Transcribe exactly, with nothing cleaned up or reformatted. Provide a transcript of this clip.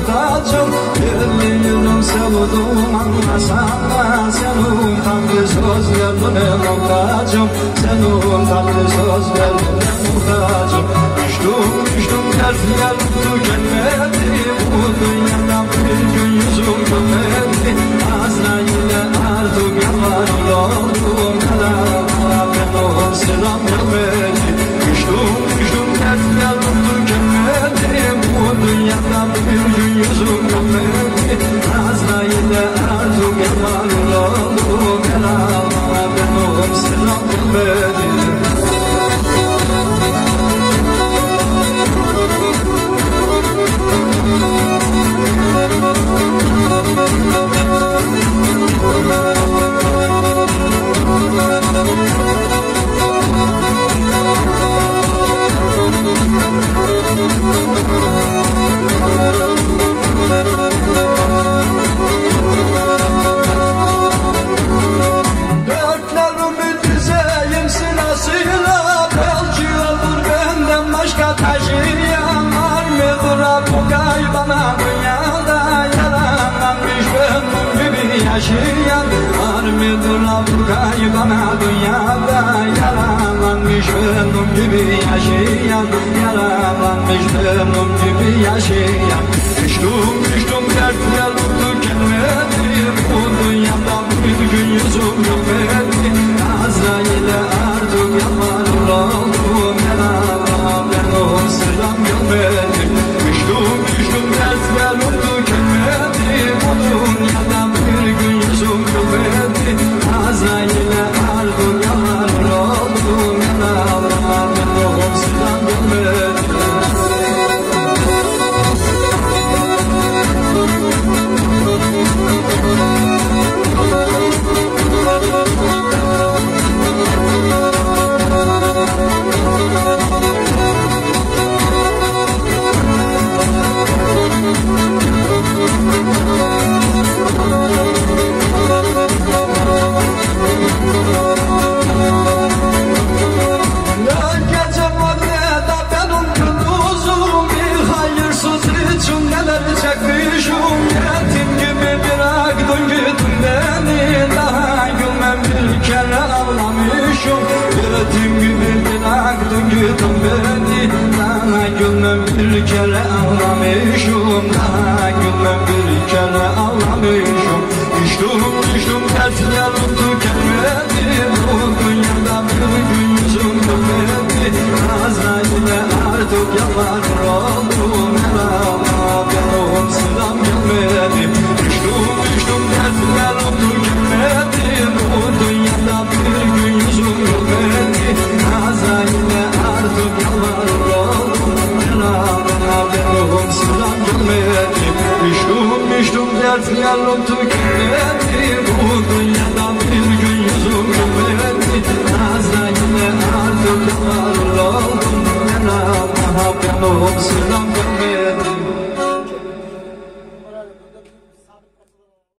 muhtacım. elli yılın sevduğum anlasan da senin tatlı sözlerine muhtacım. Senin tatlı sözlerine muhtacım. Düştüm düştüm dertler tükenmedi, bu dünyada bir gün yüzüm görmedi. Azrail'e artık yalan oldum, kara ben selam vermedi. Düştüm düştüm dertler tükenmedi, bu dünyada bir gün yüzüm görmedi. Azrail'e artık yalan oldum, kara ben selam vermedi. Dörtlerimi düzeyim sırasıyla, belki olur benden başka taşıyan. Var mıdır bu kaybana dünyada, yalanlanmış benim gibi yaşayan. Var mıdır bu kaybana dünyada, yalanlanmış benim gibi yaşayan. Yalanlanmış benim gibi yaşayan. Düştüm düştüm dertler tükenmedi, bu dünyada bir gün yüzüm görmedi. Azrail'e artık yaman oldum, Mevlam ben selam görmedim. Düştüm düştüm dertler tükenmedi, bu dünyada bir gün yüzüm görmedi. Azrail'e artık yaman oldum, Mevlam ben selam görmedim. Yetim gibi bıraktın gittin beni, daha gülmem bir kere ağlamışım. Yetim gibi bıraktın gittin beni, daha gülmem bir kere ağlamışım. Daha gülmem bir kere ağlamışım. Düştüm düştüm dertlerim tükenmedi, bu dünyada bir gün yüzüm görmedi. Azrail'e artık yalan oldu.